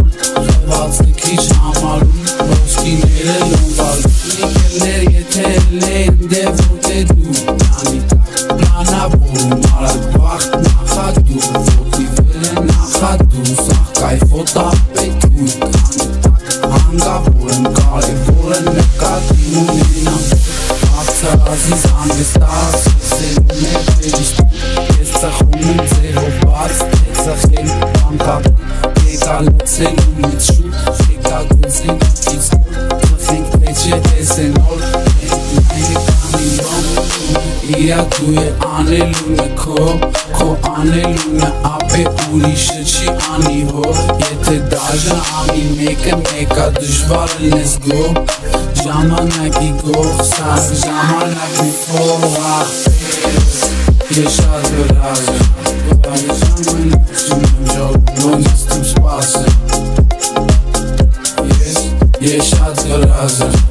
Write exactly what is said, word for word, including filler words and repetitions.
Շված է քիչ համարում, ոսկիները լոմվալում Նիկելներ եթե լեն դե ոտ է դու Յանի տակ պլանավորում արագ վաղտ նախադու Ոտի վեր է նախադու Սաղ կայֆոտ ապետ ու Յանի տակ հանգավոր եմ կարևոր է նկատի ունենամ Աղցարազիս հանգստած Սերում է վերիշտում Ես ծխում եմ ձերով բաց Թե ծխել բանկապում Եկա լծել ու իտ շուտ Եկա գնցել ու կից Ծխենք մեջ է տեսեն օր Նայնի կանի բան Իրա դու է անելուն է քո Քո անելուն է ապե ուրիշը չի անի հոր Եթե դաժը անի մեկը մեկա դժվար լես գո Ժամանակի գող սաս ժամանակն է փող աղբեր Ես շատ վրազ եմ Բարի ժամանակ չում եմ ժողում Ոնց եմ սպասեմ Ես, ես շատ վրազ եմ